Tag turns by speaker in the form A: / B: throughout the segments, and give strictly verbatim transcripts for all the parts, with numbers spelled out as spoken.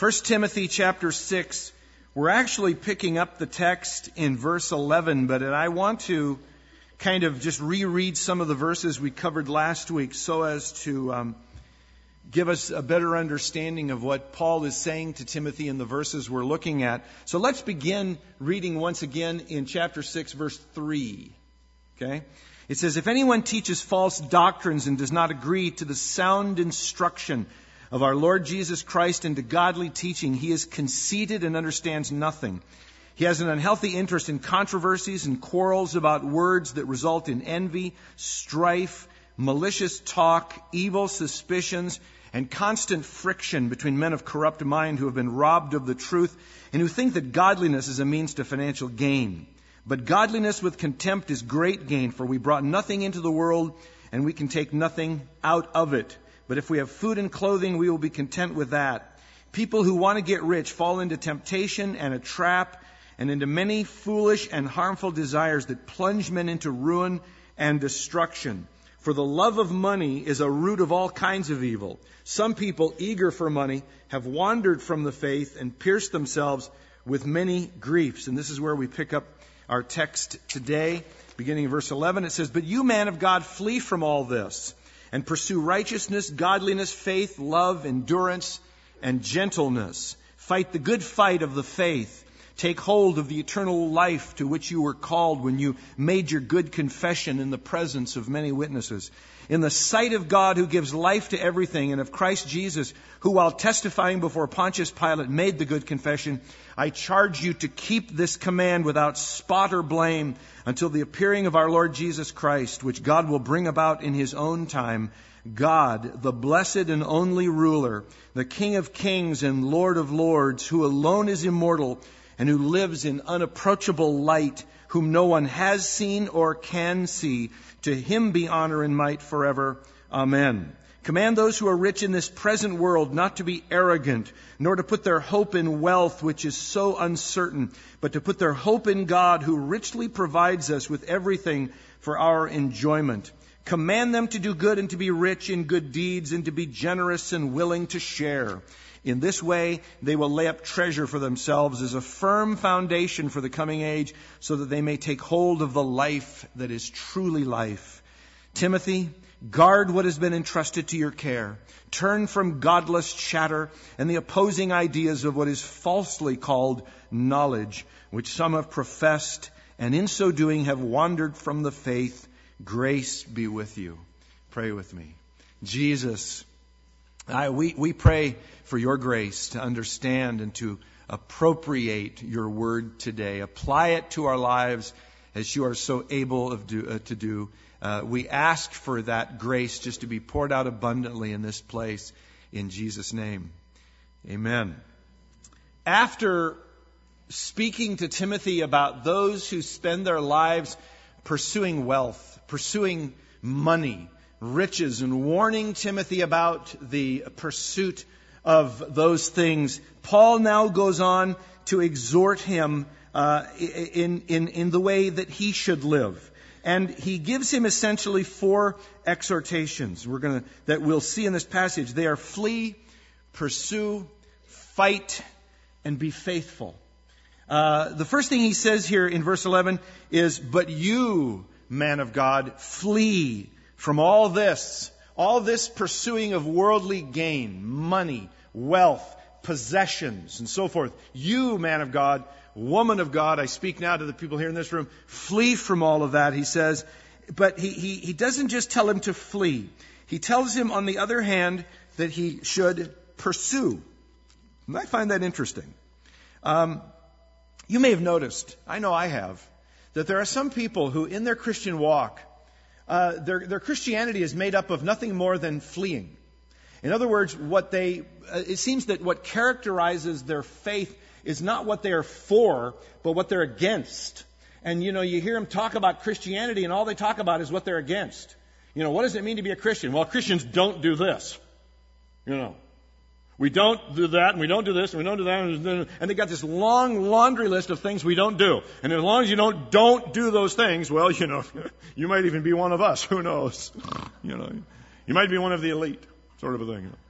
A: First Timothy chapter six, we're actually picking up the text in verse eleven, but I want to kind of just reread some of the verses we covered last week so as to um, give us a better understanding of what Paul is saying to Timothy in the verses we're looking at. So let's begin reading once again in chapter six, verse three. Okay? It says, "If anyone teaches false doctrines and does not agree to the sound instruction of our Lord Jesus Christ and to godly teaching, he is conceited and understands nothing. He has an unhealthy interest in controversies and quarrels about words that result in envy, strife, malicious talk, evil suspicions, and constant friction between men of corrupt mind who have been robbed of the truth and who think that godliness is a means to financial gain. But godliness with contempt is great gain, for we brought nothing into the world and we can take nothing out of it. But if we have food and clothing, we will be content with that. People who want to get rich fall into temptation and a trap and into many foolish and harmful desires that plunge men into ruin and destruction. For the love of money is a root of all kinds of evil. Some people, eager for money, have wandered from the faith and pierced themselves with many griefs." And this is where we pick up our text today, beginning in verse eleven. It says, "But you, man of God, flee from all this and pursue righteousness, godliness, faith, love, endurance, and gentleness. Fight the good fight of the faith. Take hold of the eternal life to which you were called when you made your good confession in the presence of many witnesses. In the sight of God who gives life to everything, and of Christ Jesus, who while testifying before Pontius Pilate made the good confession, I charge you to keep this command without spot or blame until the appearing of our Lord Jesus Christ, which God will bring about in His own time. God, the blessed and only ruler, the King of kings and Lord of lords, who alone is immortal and who lives in unapproachable light, whom no one has seen or can see. To Him be honor and might forever. Amen. Command those who are rich in this present world not to be arrogant, nor to put their hope in wealth, which is so uncertain, but to put their hope in God, who richly provides us with everything for our enjoyment. Command them to do good and to be rich in good deeds and to be generous and willing to share. In this way, they will lay up treasure for themselves as a firm foundation for the coming age, so that they may take hold of the life that is truly life. Timothy, guard what has been entrusted to your care. Turn from godless chatter and the opposing ideas of what is falsely called knowledge, which some have professed, and in so doing have wandered from the faith. Grace be with you." Pray with me. Jesus, I, we, we pray for your grace to understand and to appropriate your word today. Apply it to our lives as you are so able of do, uh, to do. Uh, we ask for that grace just to be poured out abundantly in this place in Jesus' name. Amen. After speaking to Timothy about those who spend their lives pursuing wealth, pursuing money, riches, and warning Timothy about the pursuit of those things, Paul now goes on to exhort him uh, in, in, in the way that he should live. And he gives him essentially four exhortations we're gonna, that we'll see in this passage. They are flee, pursue, fight, and be faithful. Uh, the first thing he says here in verse eleven is, "But you, man of God, flee from all this, all this pursuing of worldly gain, money, wealth, possessions, and so forth. You, man of God, woman of God," I speak now to the people here in this room, flee from all of that, he says. But he, he, he doesn't just tell him to flee. He tells him, on the other hand, that he should pursue. And I find that interesting. Um, you may have noticed, I know I have, that there are some people who in their Christian walk, Uh, their, their Christianity is made up of nothing more than fleeing. In other words, what they, uh, it seems that what characterizes their faith is not what they are for, but what they're against. And, you know, you hear them talk about Christianity and all they talk about is what they're against. You know, what does it mean to be a Christian? Well, Christians don't do this. You know, we don't do that, and we don't do this, and we don't do that, and they got this long laundry list of things we don't do. And as long as you don't don't do those things, well, you know, you might even be one of us. Who knows? You know, you might be one of the elite, sort of a thing.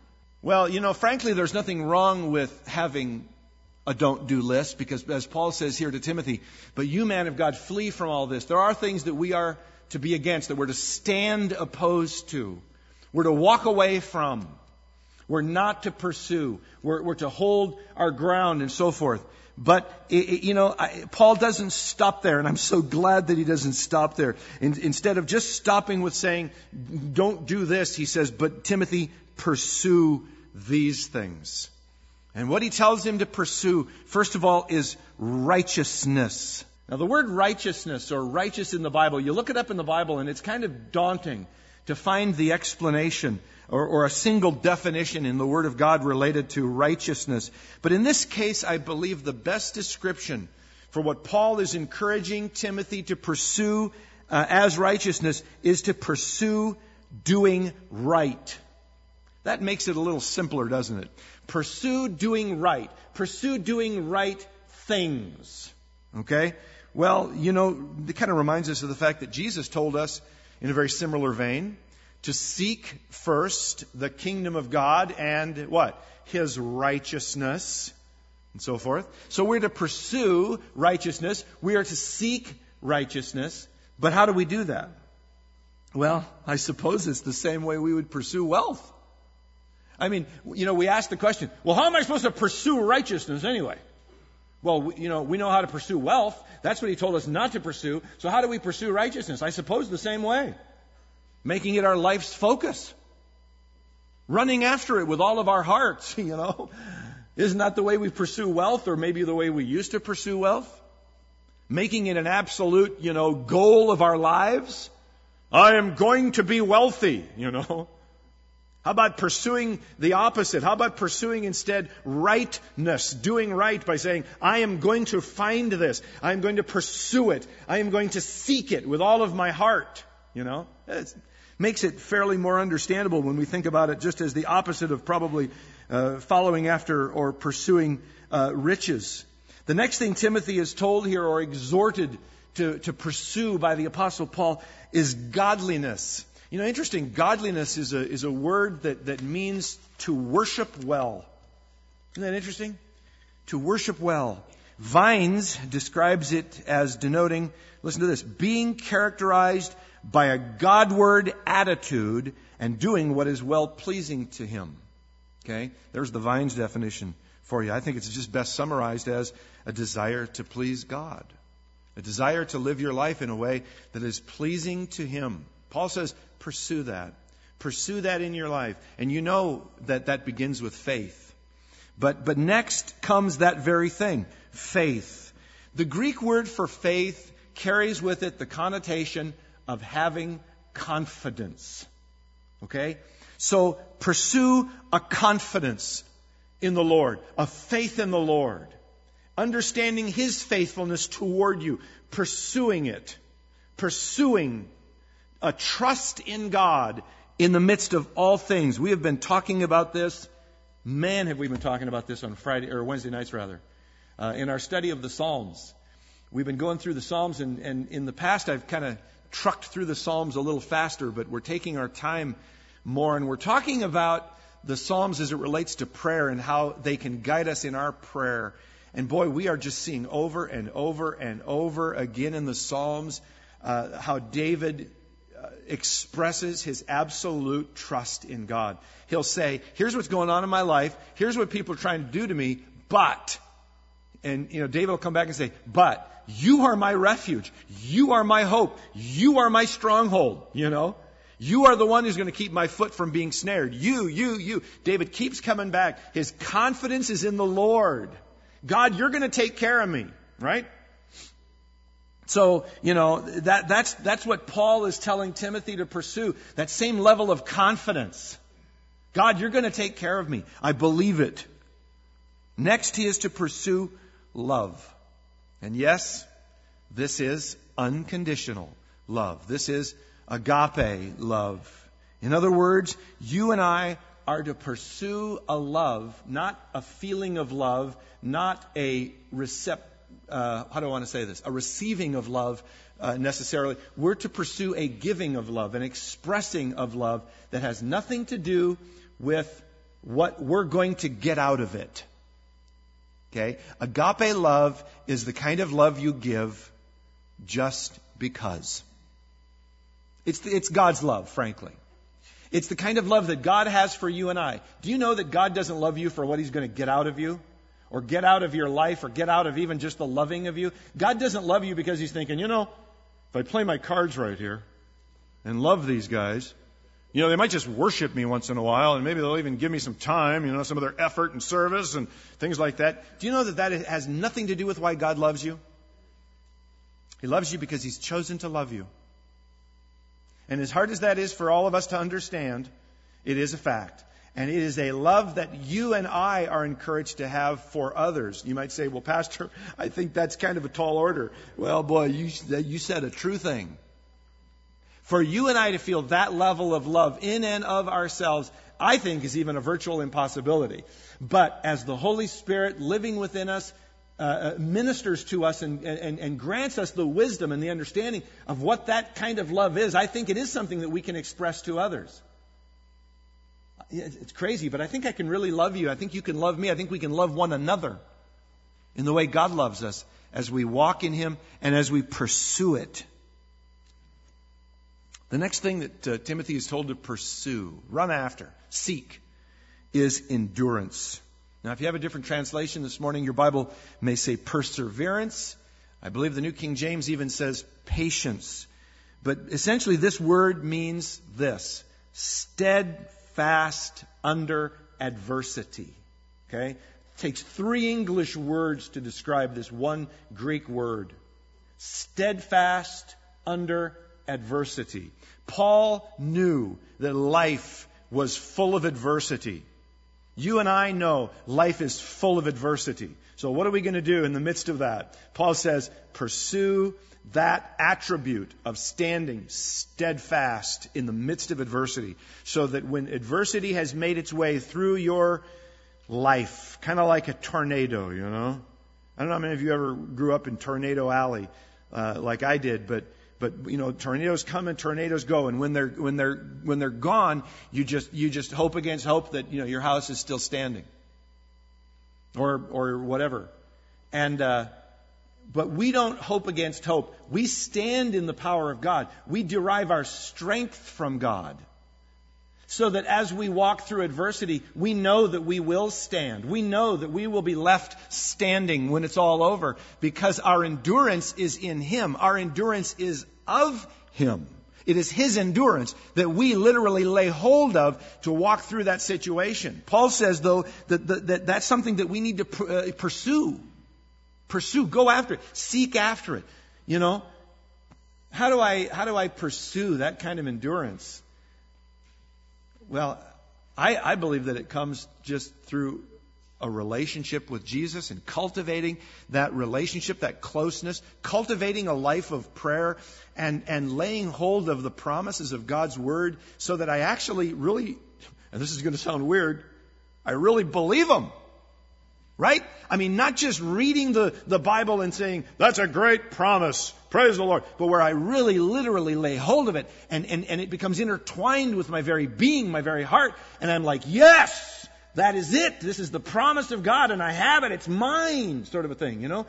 A: Well, you know, frankly, there's nothing wrong with having a don't do list, because as Paul says here to Timothy, but you, man of God, flee from all this. There are things that we are to be against, that we're to stand opposed to. We're to walk away from. We're not to pursue. We're, we're to hold our ground and so forth. But, it, it, you know, I, Paul doesn't stop there, and I'm so glad that he doesn't stop there. In, instead of just stopping with saying, don't do this, he says, but Timothy, pursue these things. And what he tells him to pursue, first of all, is righteousness. Now, the word righteousness, or righteous in the Bible, you look it up in the Bible, and it's kind of daunting to find the explanation or, or a single definition in the Word of God related to righteousness. But in this case, I believe the best description for what Paul is encouraging Timothy to pursue uh, as righteousness is to pursue doing right. That makes it a little simpler, doesn't it? Pursue doing right. Pursue doing right things. Okay? Well, you know, it kind of reminds us of the fact that Jesus told us in a very similar vein to seek first the kingdom of God and what? His righteousness and so forth. So we're to pursue righteousness. We are to seek righteousness. But how do we do that? Well, I suppose it's the same way we would pursue wealth. I mean, you know, we ask the question, well, how am I supposed to pursue righteousness anyway? Well, you know, we know how to pursue wealth. That's what he told us not to pursue. So how do we pursue righteousness? I suppose the same way. Making it our life's focus. Running after it with all of our hearts, you know. Isn't that the way we pursue wealth, or maybe the way we used to pursue wealth? Making it an absolute, you know, goal of our lives. I am going to be wealthy, you know. How about pursuing the opposite? How about pursuing instead rightness, doing right by saying, I am going to find this. I am going to pursue it. I am going to seek it with all of my heart. You know, it makes it fairly more understandable when we think about it just as the opposite of probably uh, following after or pursuing uh, riches. The next thing Timothy is told here or exhorted to, to pursue by the Apostle Paul is godliness. You know, interesting, godliness is a is a word that, that means to worship well. Isn't that interesting? To worship well. Vines describes it as denoting, listen to this, being characterized by a Godward attitude and doing what is well-pleasing to Him. Okay? There's the Vines definition for you. I think it's just best summarized as a desire to please God. A desire to live your life in a way that is pleasing to Him. Paul says, pursue that. Pursue that in your life. And you know that that begins with faith. But, but next comes that very thing, faith. The Greek word for faith carries with it the connotation of having confidence. Okay? So pursue a confidence in the Lord, a faith in the Lord. Understanding His faithfulness toward you. Pursuing it. Pursuing a trust in God in the midst of all things. We have been talking about this. Man, have we been talking about this on Friday or Wednesday nights rather. Uh, in our study of the Psalms. We've been going through the Psalms, and, and in the past I've kind of trucked through the Psalms a little faster, but we're taking our time more, and we're talking about the Psalms as it relates to prayer and how they can guide us in our prayer. And boy, we are just seeing over and over and over again in the Psalms uh, how David uh, expresses his absolute trust in God. He'll say, here's what's going on in my life. Here's what people are trying to do to me, but, and you know, David will come back and say, but you are my refuge. You are my hope. You are my stronghold, you know. You are the one who's going to keep my foot from being snared. You, you, you. David keeps coming back. His confidence is in the Lord. God, you're going to take care of me, right? So, you know, that, that's, that's what Paul is telling Timothy to pursue. That same level of confidence. God, you're going to take care of me. I believe it. Next, he is to pursue love. And yes, this is unconditional love. This is agape love. In other words, you and I are to pursue a love, not a feeling of love, not a recept, uh, how do I want to say this? A receiving of love uh, necessarily. We're to pursue a giving of love, an expressing of love that has nothing to do with what we're going to get out of it. Okay? Agape love is the kind of love you give just because. It's, the, it's God's love, frankly. It's the kind of love that God has for you and I. Do you know that God doesn't love you for what He's going to get out of you? Or get out of your life, or get out of even just the loving of you? God doesn't love you because He's thinking, you know, if I play my cards right here and love these guys, you know, they might just worship me once in a while, and maybe they'll even give me some time, you know, some of their effort and service and things like that. Do you know that that has nothing to do with why God loves you? He loves you because He's chosen to love you. And as hard as that is for all of us to understand, it is a fact. And it is a love that you and I are encouraged to have for others. You might say, well, Pastor, I think that's kind of a tall order. Well, boy, you, you said a true thing. For you and I to feel that level of love in and of ourselves, I think is even a virtual impossibility. But as the Holy Spirit living within us uh, ministers to us and, and, and grants us the wisdom and the understanding of what that kind of love is, I think it is something that we can express to others. It's crazy, but I think I can really love you. I think you can love me. I think we can love one another in the way God loves us as we walk in Him and as we pursue it. The next thing that uh, Timothy is told to pursue, run after, seek, is endurance. Now, if you have a different translation this morning, your Bible may say perseverance. I believe the New King James even says patience. But essentially this word means this: steadfast under adversity. Okay? It takes three English words to describe this one Greek word. Steadfast under adversity. Paul knew that life was full of adversity. You and I know life is full of adversity. So what are we going to do in the midst of that? Paul says, pursue that attribute of standing steadfast in the midst of adversity, so that when adversity has made its way through your life, kind of like a tornado, you know? I don't know how many of you ever grew up in Tornado Alley uh, like I did, but But you know, tornadoes come and tornadoes go, and when they're when they're when they're gone, you just you just hope against hope that you know your house is still standing, or or whatever. And uh, but we don't hope against hope. We stand in the power of God. We derive our strength from God, so that as we walk through adversity, we know that we will stand. We know that we will be left standing when it's all over, because our endurance is in Him. Our endurance is of Him. It is His endurance that we literally lay hold of to walk through that situation. Paul says, though, that, that, that that's something that we need to pr- uh, pursue. Pursue. Go after it. Seek after it. You know? How do I, how do I pursue that kind of endurance? Well, I, I believe that it comes just through a relationship with Jesus and cultivating that relationship, that closeness, cultivating a life of prayer and, and laying hold of the promises of God's Word, so that I actually really, and this is going to sound weird, I really believe them. Right? I mean, not just reading the, the Bible and saying, that's a great promise, praise the Lord, but where I really literally lay hold of it and, and, and it becomes intertwined with my very being, my very heart, and I'm like, yes! That is it. This is the promise of God, and I have it. It's mine, sort of a thing, you know.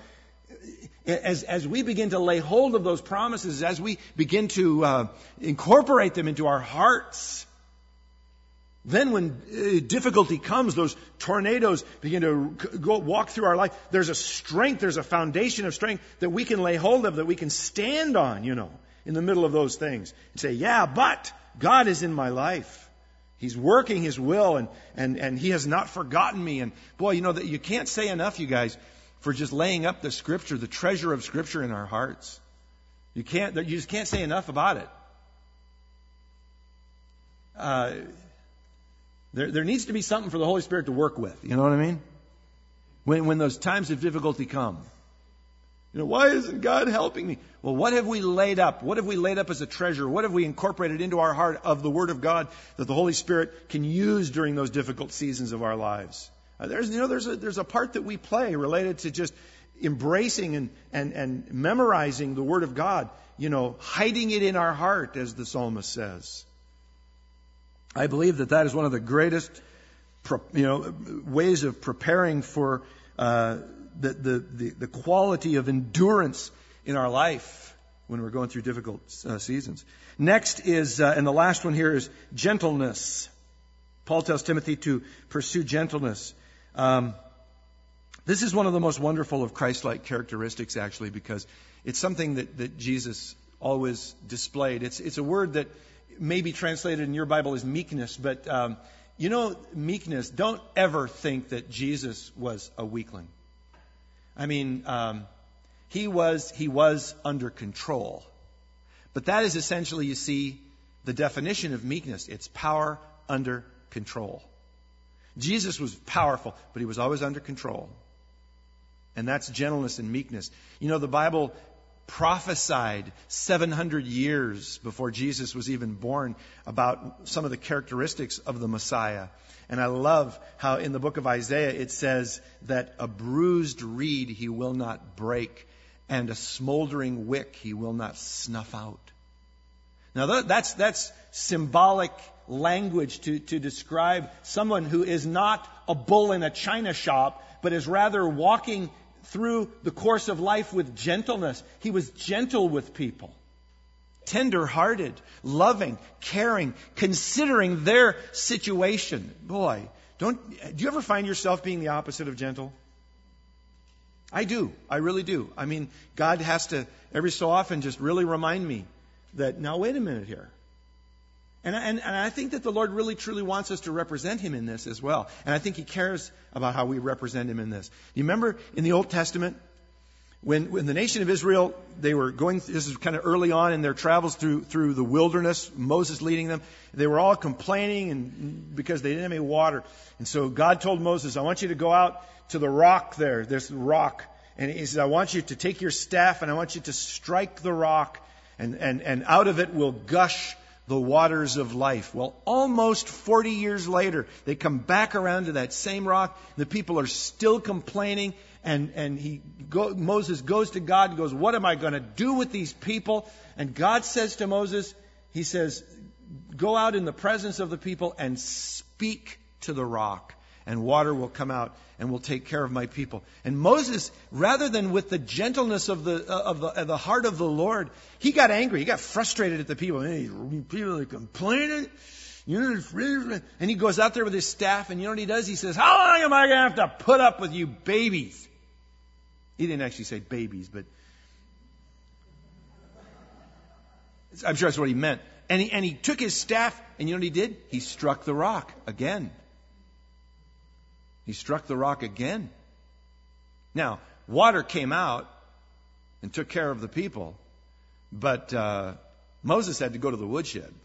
A: As as we begin to lay hold of those promises, as we begin to uh, incorporate them into our hearts, then when uh, difficulty comes, those tornadoes begin to go walk through our life, there's a strength, there's a foundation of strength that we can lay hold of, that we can stand on, you know, in the middle of those things. And say, yeah, but God is in my life. He's working His will, and, and, and He has not forgotten me. And boy, you know, that you can't say enough, you guys, for just laying up the Scripture, the treasure of Scripture in our hearts. You can't, you just can't say enough about it. Uh, there, there needs to be something for the Holy Spirit to work with. You know what I mean? When, when those times of difficulty come. You know, why isn't God helping me? Well, what have we laid up? What have we laid up as a treasure? What have we incorporated into our heart of the Word of God that the Holy Spirit can use during those difficult seasons of our lives? Uh, there's, you know, there's a, there's a part that we play related to just embracing and, and, and memorizing the Word of God. You know, hiding it in our heart, as the psalmist says. I believe that that is one of the greatest you know, ways of preparing for uh, the, the, the, the quality of endurance in our life when we're going through difficult uh, seasons. Next is, uh, and the last one here is gentleness. Paul tells Timothy to pursue gentleness. Um, this is one of the most wonderful of Christ-like characteristics, actually, because it's something that, that Jesus always displayed. It's, it's a word that may be translated in your Bible as meekness, but um, you know, meekness, don't ever think that Jesus was a weakling. I mean, um, he was he was under control. But that is essentially, you see, the definition of meekness. It's power under control. Jesus was powerful, but he was always under control. And that's gentleness and meekness. You know, the Bible prophesied seven hundred years before Jesus was even born about some of the characteristics of the Messiah. And I love how in the book of Isaiah it says that a bruised reed he will not break, and a smoldering wick he will not snuff out. Now that's that's symbolic language to, to describe someone who is not a bull in a china shop, but is rather walking through the course of life with gentleness. He was gentle with people. Tender-hearted, loving, caring, considering their situation. Boy, don't do you ever find yourself being the opposite of gentle? I do. I really do. I mean, God has to every so often just really remind me that, now wait a minute here. And, and, and I think that the Lord really truly wants us to represent Him in this as well. And I think He cares about how we represent Him in this. You remember in the Old Testament, when, when the nation of Israel, they were going, this is kind of early on in their travels through, through the wilderness, Moses leading them, they were all complaining and because they didn't have any water. And so God told Moses, I want you to go out to the rock there. There's the rock. And He said, I want you to take your staff and I want you to strike the rock, and, and, and out of it will gush the waters of life. Well, almost forty years later, they come back around to that same rock. The people are still complaining. And, and he go, Moses goes to God and goes, what am I going to do with these people? And God says to Moses, He says, go out in the presence of the people and speak to the rock, and water will come out and will take care of my people. And Moses, rather than with the gentleness of the of the, of the heart of the Lord, he got angry. He got frustrated at the people. And people are complaining. And he goes out there with his staff, and you know what he does? He says, how long am I going to have to put up with you babies? He didn't actually say babies, but I'm sure that's what he meant. And he, and he took his staff, and you know what he did? He struck the rock again. He struck the rock again. Now, water came out and took care of the people, but uh, Moses had to go to the woodshed.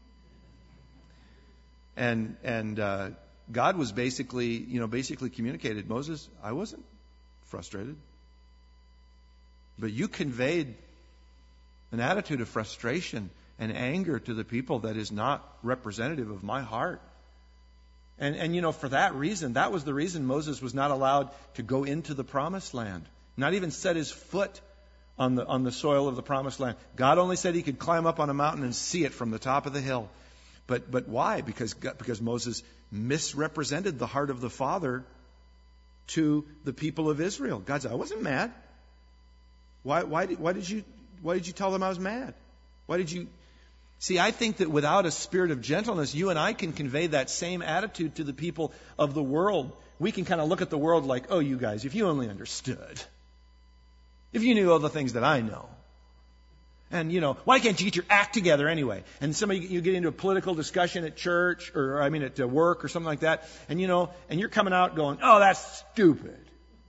A: And and uh, God was basically, you know, basically communicated, Moses, I wasn't frustrated, but you conveyed an attitude of frustration and anger to the people that is not representative of my heart. And, and, you know, for that reason, that was the reason Moses was not allowed to go into the promised land, not even set his foot on the, on the soil of the promised land. God only said he could climb up on a mountain and see it from the top of the hill. But, but why? Because, because Moses misrepresented the heart of the Father to the people of Israel. God said, I wasn't mad. Why, why, did, why, did you, why did you tell them I was mad? Why did you... See, I think that without a spirit of gentleness, you and I can convey that same attitude to the people of the world. We can kind of look at the world like, oh, you guys, if you only understood. If you knew all the things that I know. And, you know, why can't you get your act together anyway? And somebody, you get into a political discussion at church, or I mean at work or something like that, and, you know, and you're coming out going, oh, that's stupid.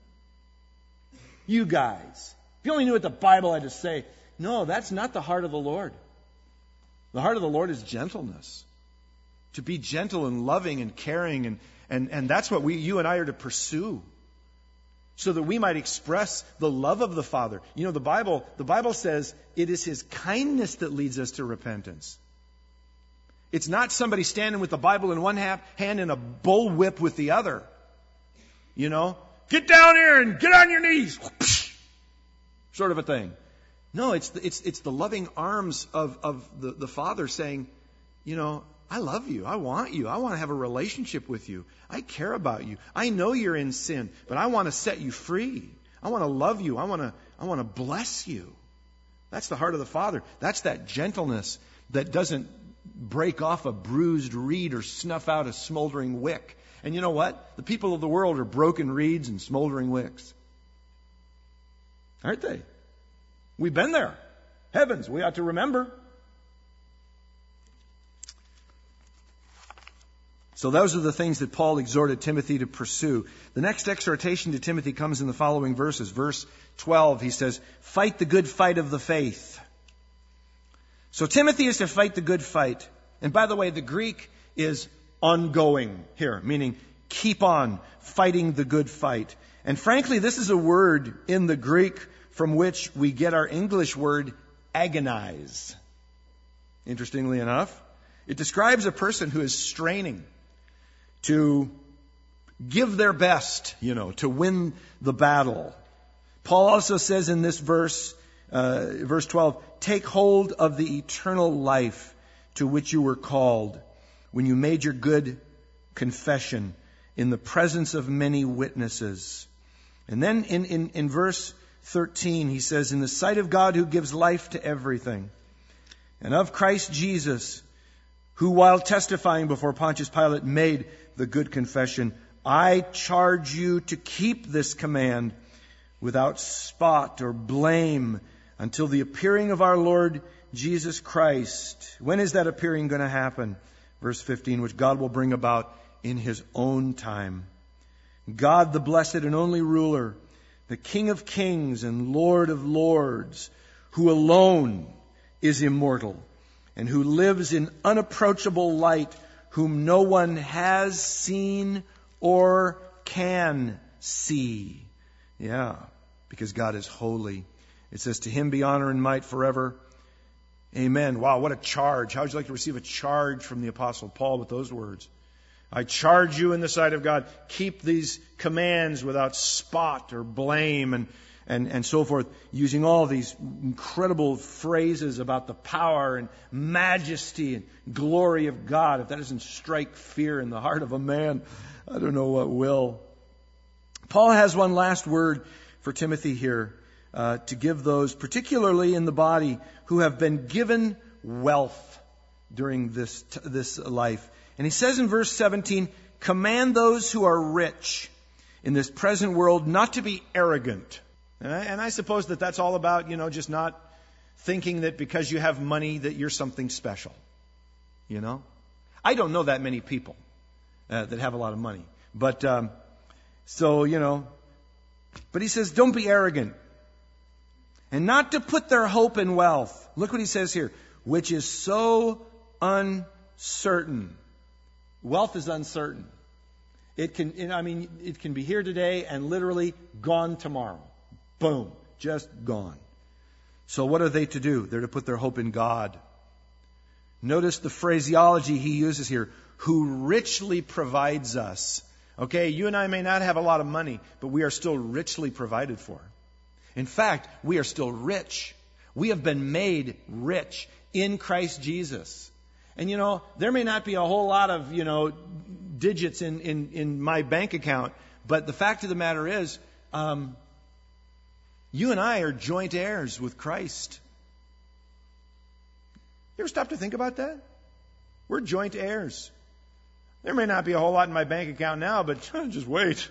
A: You guys, if you only knew what the Bible had to say. No, that's not the heart of the Lord. The heart of the Lord is gentleness. To be gentle and loving and caring, and, and, and that's what we, you and I are to pursue. So that we might express the love of the Father. You know, the Bible, the Bible says it is His kindness that leads us to repentance. It's not somebody standing with the Bible in one hand and a bullwhip with the other. You know, get down here and get on your knees. Sort of a thing. No, it's the, it's it's the loving arms of, of the, the Father saying, you know, I love you. I want you. I want to have a relationship with you. I care about you. I know you're in sin, but I want to set you free. I want to love you. I want to, I want to bless you. That's the heart of the Father. That's that gentleness that doesn't break off a bruised reed or snuff out a smoldering wick. And you know what? The people of the world are broken reeds and smoldering wicks. Aren't they? We've been there. Heavens, we ought to remember. So those are the things that Paul exhorted Timothy to pursue. The next exhortation to Timothy comes in the following verses. Verse twelve, he says, fight the good fight of the faith. So Timothy is to fight the good fight. And by the way, the Greek is ongoing here, meaning keep on fighting the good fight. And frankly, this is a word in the Greek from which we get our English word agonize. Interestingly enough, it describes a person who is straining to give their best, you know, to win the battle. Paul also says in this verse, uh, verse twelve, take hold of the eternal life to which you were called when you made your good confession in the presence of many witnesses. And then in, in, in verse thirteen, he says, in the sight of God who gives life to everything, and of Christ Jesus, who while testifying before Pontius Pilate made the good confession, I charge you to keep this command without spot or blame until the appearing of our Lord Jesus Christ. When is that appearing going to happen? Verse fifteen, which God will bring about in His own time. God, the blessed and only ruler, the King of kings and Lord of lords, who alone is immortal and who lives in unapproachable light, whom no one has seen or can see. Yeah, because God is holy. It says, to Him be honor and might forever. Amen. Wow, what a charge. How would you like to receive a charge from the Apostle Paul with those words? I charge you in the sight of God, keep these commands without spot or blame and, and, and so forth, using all these incredible phrases about the power and majesty and glory of God. If that doesn't strike fear in the heart of a man, I don't know what will. Paul has one last word for Timothy here uh, to give those, particularly in the body, who have been given wealth during this t- this life. And he says in verse seventeen, command those who are rich in this present world not to be arrogant. And I, and I suppose that that's all about, you know, just not thinking that because you have money that you're something special. You know? I don't know that many people uh, that have a lot of money. But, um, so, you know, but he says, don't be arrogant. And not to put their hope in wealth. Look what he says here. Which is so uncertain. Wealth is uncertain. It can, I mean, it can be here today and literally gone tomorrow. Boom. Just gone. So what are they to do? They're to put their hope in God. Notice the phraseology he uses here. Who richly provides us. Okay, you and I may not have a lot of money, but we are still richly provided for. In fact, we are still rich. We have been made rich in Christ Jesus. And you know, there may not be a whole lot of, you know, digits in, in, in my bank account, but the fact of the matter is, um, you and I are joint heirs with Christ. You ever stop to think about that? We're joint heirs. There may not be a whole lot in my bank account now, but just wait.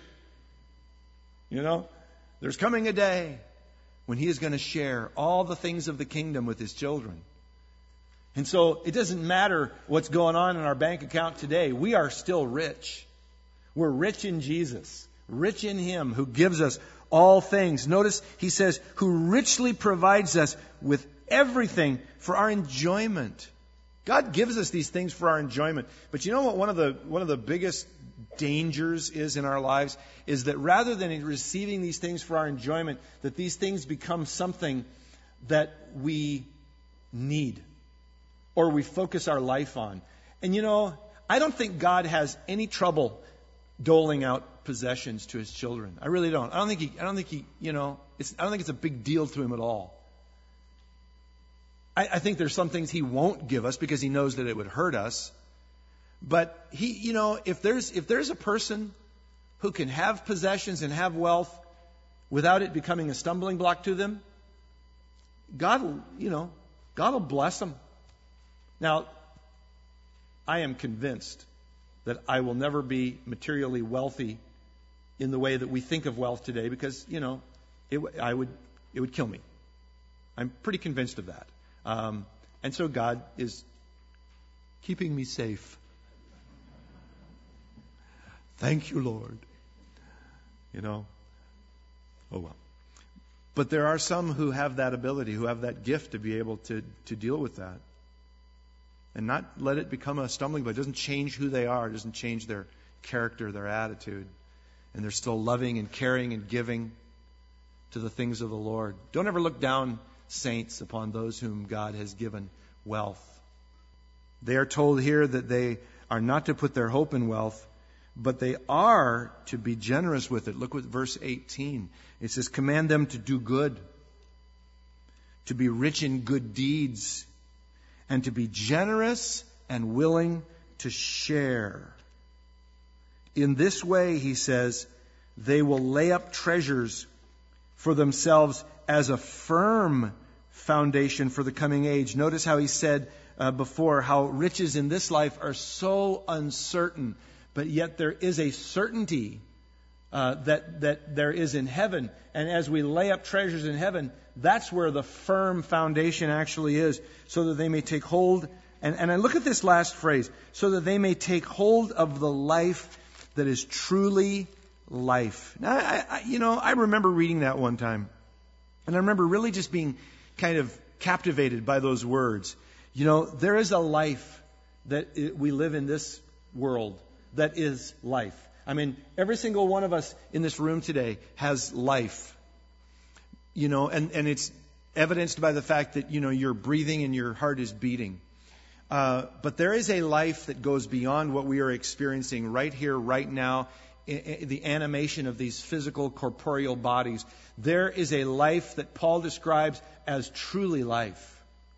A: You know, there's coming a day when He is going to share all the things of the kingdom with His children. And so it doesn't matter what's going on in our bank account today. We are still rich. We're rich in Jesus, rich in Him who gives us all things. Notice he says, who richly provides us with everything for our enjoyment. God gives us these things for our enjoyment. But you know what one of the one of the biggest dangers is in our lives is that rather than receiving these things for our enjoyment, that these things become something that we need or we focus our life on. And you know, I don't think God has any trouble doling out possessions to His children. I really don't. I don't think he, I don't think he, you know, it's, I don't think it's a big deal to Him at all. I, I think there's some things He won't give us because He knows that it would hurt us. But he, you know, if there's if there's a person who can have possessions and have wealth without it becoming a stumbling block to them, God will, you know, God will bless them. Now, I am convinced that I will never be materially wealthy in the way that we think of wealth today, because, you know, it, I would, it would kill me. I'm pretty convinced of that. Um, and so God is keeping me safe. Thank you, Lord. You know, oh well. But there are some who have that ability, who have that gift to be able to, to deal with that. And not let it become a stumbling block. It doesn't change who they are. It doesn't change their character, their attitude. And they're still loving and caring and giving to the things of the Lord. Don't ever look down, saints, upon those whom God has given wealth. They are told here that they are not to put their hope in wealth, but they are to be generous with it. Look at verse eighteen. It says, command them to do good, to be rich in good deeds, and to be generous and willing to share. In this way, he says, they will lay up treasures for themselves as a firm foundation for the coming age. Notice how he said uh, before how riches in this life are so uncertain, but yet there is a certainty uh, that that there is in heaven. And as we lay up treasures in heaven, that's where the firm foundation actually is, so that they may take hold. And, and I look at this last phrase, so that they may take hold of the life that is truly life. Now, I, I, you know, I remember reading that one time, and I remember really just being kind of captivated by those words. You know, there is a life that we live in this world that is life. I mean, every single one of us in this room today has life. You know, and, and it's evidenced by the fact that, you know, you're breathing and your heart is beating. Uh, but there is a life that goes beyond what we are experiencing right here, right now, in, in the animation of these physical, corporeal bodies. There is a life that Paul describes as truly life,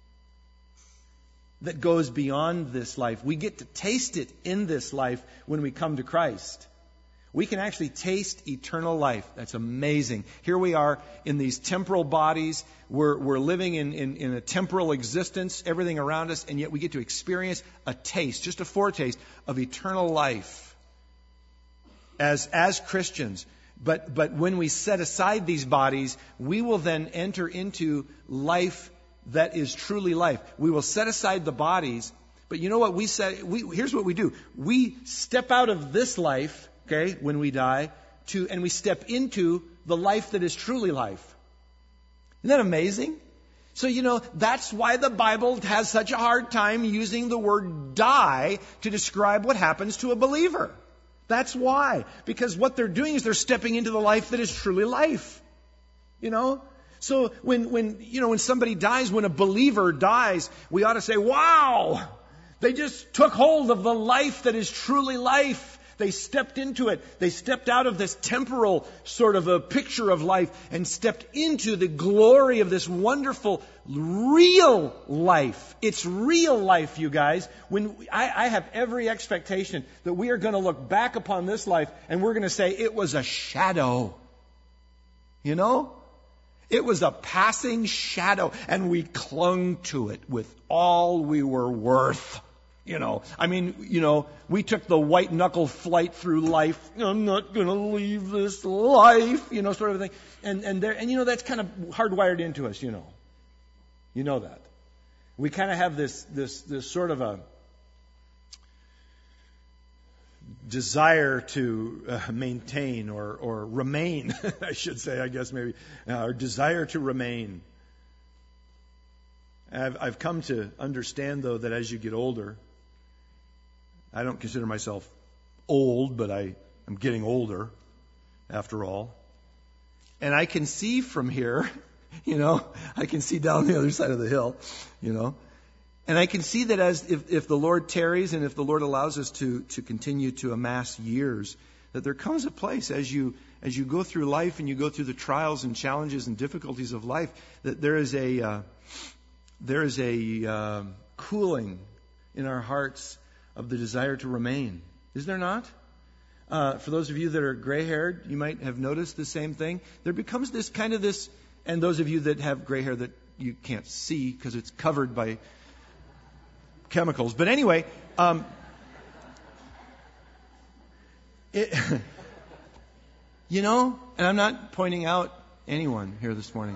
A: that goes beyond this life. We get to taste it in this life when we come to Christ. We can actually taste eternal life. That's amazing. Here we are in these temporal bodies. We're, we're living in, in, in a temporal existence, everything around us, and yet we get to experience a taste, just a foretaste of eternal life as, as Christians. But, but when we set aside these bodies, we will then enter into life that is truly life. We will set aside the bodies, but you know what we say? We, here's what we do. We step out of this life, okay, when we die, to and we step into the life that is truly life. Isn't that amazing? So, you know, that's why the Bible has such a hard time using the word die to describe what happens to a believer. That's why. Because what they're doing is they're stepping into the life that is truly life. You know? So when, when, you know, when somebody dies, when a believer dies, we ought to say, wow, they just took hold of the life that is truly life. They stepped into it. They stepped out of this temporal sort of a picture of life and stepped into the glory of this wonderful, real life. It's real life, you guys. When I, I have every expectation that we are going to look back upon this life and we're going to say it was a shadow. You know? It was a passing shadow, and we clung to it with all we were worth. You know, I mean, you know, we took the white knuckle flight through life. I'm not going to leave this life, you know, sort of thing. And and there, and you know, that's kind of hardwired into us. You know, you know that we kind of have this this this sort of a desire to uh, maintain or, or remain, I should say, I guess maybe, uh, or desire to remain. I've, I've come to understand, though, that as you get older, I don't consider myself old, but I, I'm getting older, after all. And I can see from here, you know, I can see down the other side of the hill, you know. And I can see that as if, if the Lord tarries and if the Lord allows us to, to continue to amass years, that there comes a place as you as you go through life and you go through the trials and challenges and difficulties of life, that there is a uh, there is a uh, cooling in our hearts of the desire to remain. Is there not? Uh, for those of you that are gray-haired, you might have noticed the same thing. There becomes this kind of this, and those of you that have gray hair that you can't see because it's covered by chemicals. But anyway, um, it, you know, and I'm not pointing out anyone here this morning.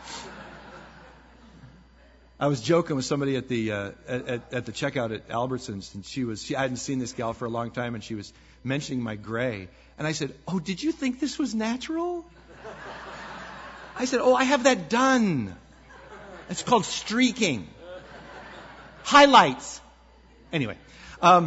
A: I was joking with somebody at the uh, at, at the checkout at Albertsons, and she was she I hadn't seen this gal for a long time, and she was mentioning my gray, and I said, "Oh, did you think this was natural?" I said, "Oh, I have that done. It's called streaking, highlights." Anyway, um,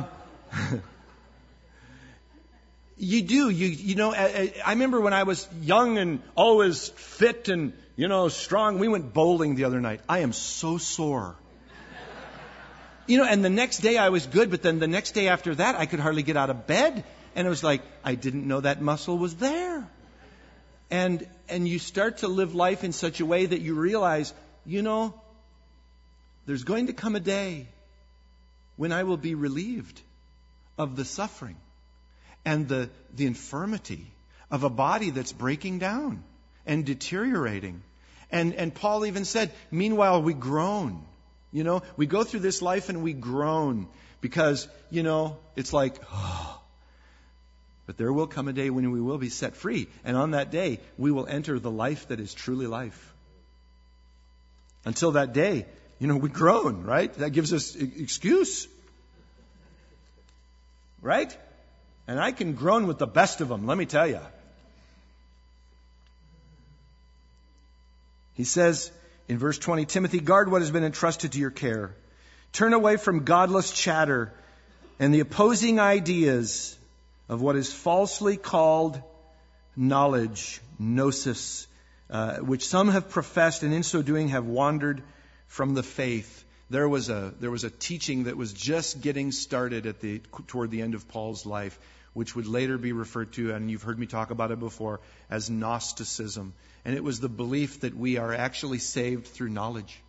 A: you do you you know I, I remember when I was young and always fit and you know strong. We went bowling the other night. I am so sore. You know, and the next day I was good, but then the next day after that, I could hardly get out of bed. And it was like, I didn't know that muscle was there. And and you start to live life in such a way that you realize, you know, there's going to come a day when I will be relieved of the suffering and the, the infirmity of a body that's breaking down and deteriorating. And, and Paul even said, meanwhile we groan. You know, we go through this life and we groan because, you know, it's like, oh. But there will come a day when we will be set free. And on that day, we will enter the life that is truly life. Until that day, you know, we groan, right? That gives us excuse. Right? And I can groan with the best of them, let me tell you. He says, in verse twenty, Timothy, guard what has been entrusted to your care. Turn away from godless chatter and the opposing ideas of what is falsely called knowledge, gnosis, uh, which some have professed and in so doing have wandered from the faith. There was a there was a teaching that was just getting started at the toward the end of Paul's life, which would later be referred to, and you've heard me talk about it before, as Gnosticism. And it was the belief that we are actually saved through knowledge.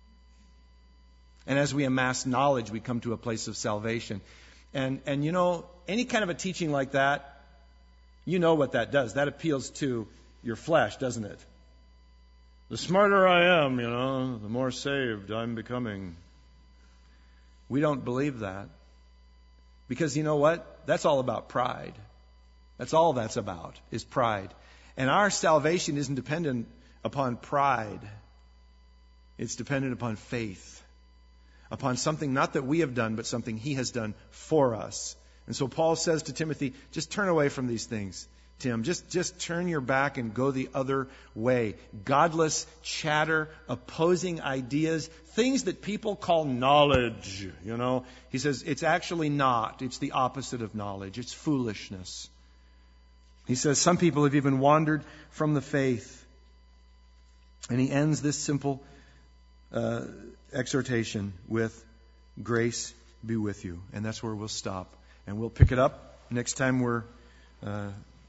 A: And as we amass knowledge, we come to a place of salvation. And, and you know, any kind of a teaching like that, you know what that does. That appeals to your flesh, doesn't it? The smarter I am, you know, the more saved I'm becoming. We don't believe that. Because you know what? That's all about pride. That's all that's about, is pride. And our salvation isn't dependent upon pride. It's dependent upon faith. Upon something not that we have done, but something He has done for us. And so Paul says to Timothy, just turn away from these things, Tim. Just, just turn your back and go the other way. Godless chatter, opposing ideas, things that people call knowledge, you know. He says it's actually not. It's the opposite of knowledge. It's foolishness. He says some people have even wandered from the faith. And he ends this simple uh, exhortation with, grace be with you. And that's where we'll stop. And we'll pick it up next time we're uh,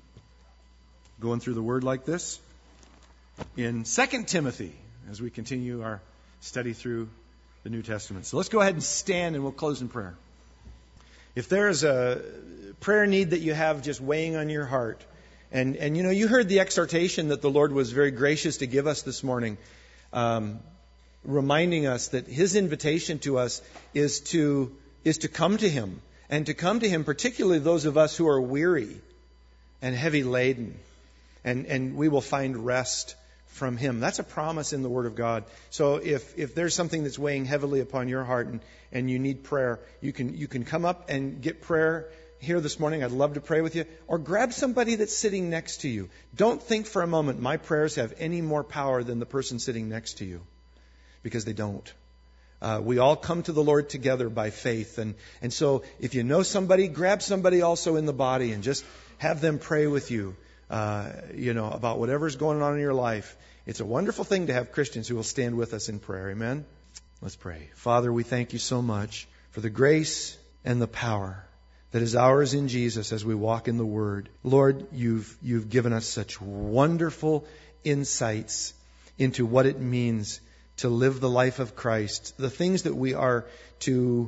A: going through the Word like this in Second Timothy as we continue our study through the New Testament. So let's go ahead and stand and we'll close in prayer. If there is a prayer need that you have just weighing on your heart, and, and you know, you heard the exhortation that the Lord was very gracious to give us this morning, um, reminding us that His invitation to us is to is to come to Him, and to come to Him, particularly those of us who are weary and heavy laden, and, and we will find rest from Him. That's a promise in the Word of God. So if, if there's something that's weighing heavily upon your heart and, and you need prayer, you can you can come up and get prayer here this morning. I'd love to pray with you. Or grab somebody that's sitting next to you. Don't think for a moment my prayers have any more power than the person sitting next to you. Because they don't. Uh, we all come to the Lord together by faith. And, and so if you know somebody, grab somebody also in the body and just have them pray with you, uh, you know, about whatever's going on in your life. It's a wonderful thing to have Christians who will stand with us in prayer. Amen? Let's pray. Father, we thank you so much for the grace and the power that is ours in Jesus as we walk in the Word. Lord, you've, you've given us such wonderful insights into what it means to live the life of Christ, the things that we are to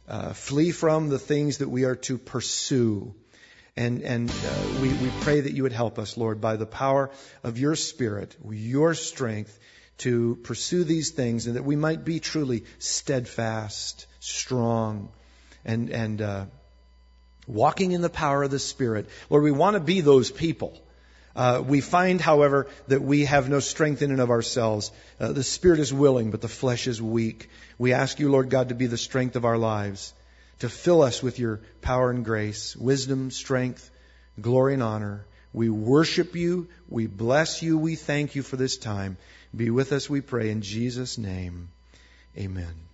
A: uh, flee from the things that we are to pursue. And, and uh, we, we pray that you would help us, Lord, by the power of your Spirit, your strength, to pursue these things, and that we might be truly steadfast, strong, and, and uh, walking in the power of the Spirit. Lord, we want to be those people. Uh, we find, however, that we have no strength in and of ourselves. Uh, the Spirit is willing, but the flesh is weak. We ask you, Lord God, to be the strength of our lives, to fill us with your power and grace, wisdom, strength, glory, and honor. We worship you. We bless you. We thank you for this time. Be with us, we pray, in Jesus' name. Amen.